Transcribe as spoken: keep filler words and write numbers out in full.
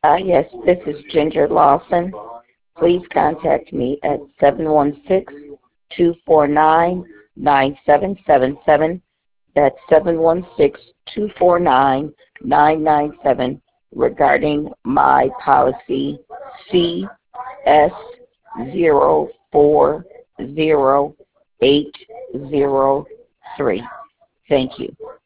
Uh, yes, this is Ginger Lawson. Please contact me at seven one six, two four nine, nine seven seven seven. That's seven one six, two four nine, nine nine seven regarding my policy C S zero four zero eight zero three. Thank you.